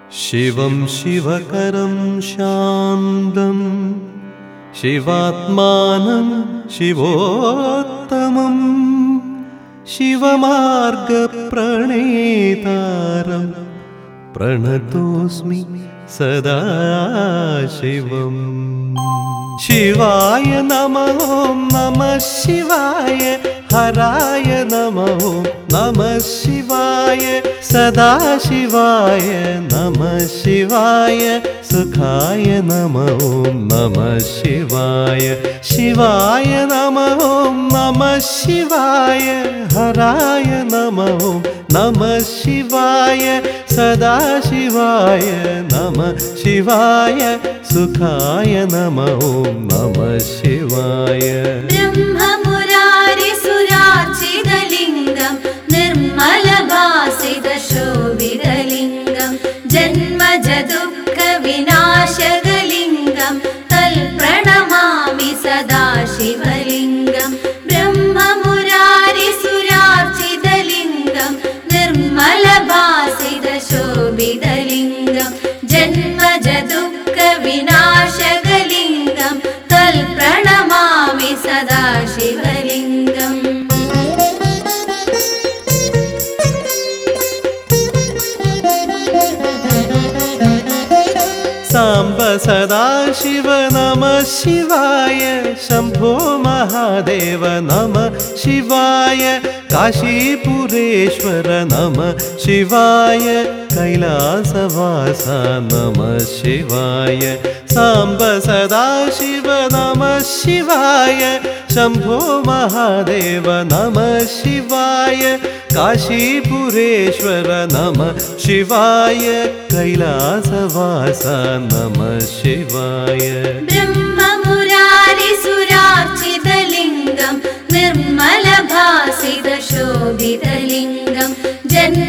शिवं शिवकरं शान्तं शिवात्मानं शिवोत्तमं शिवमार्गप्रणेतारं प्रणतोऽस्मि सदा शिवम्। शिवाय नमः नमः शिवाय हराय नमः नमः शिवाय सदाशिवाय नमः शिवाय सुखाय नमः नमः शिवाय। शिवाय नमः नमः शिवाय हराय नमः नमः शिवाय सदाशिवाय नमः शिवाय सुखाय नमः नमः शिवाय। ब्रह्ममुरारिसुरार्चितलिङ्गं निर्मलभासितशोभितलिङ्गं जन्मजदुःखविनाशकलिङ्गं तल्प्रणमामि सदा शिवलिङ्गं। ब्रह्ममुरारिसुरार्चितलिङ्गं निर्मलभासितशोभितलिङ्गं जन्मजदुःखविनाशकलिङ्गं तल्प्रणमामि सदा शिवलिङ्गम्। साम्ब सदाशिव नमः शिवाय शम्भो महादेव नमः शिवाय काशीपुरेश्वर नमः शिवाय कैलासवास नमः शिवाय। साम्ब सदाशिव नमः शिवाय शम्भो महादेव नमः शिवाय काशीपुरेश्वर नमः शिवाय कैलासवास नमः शिवाय। ब्रह्ममुरारिसुरार्चितलिङ्गं निर्मलभासितशोभितलिङ्गं जन्म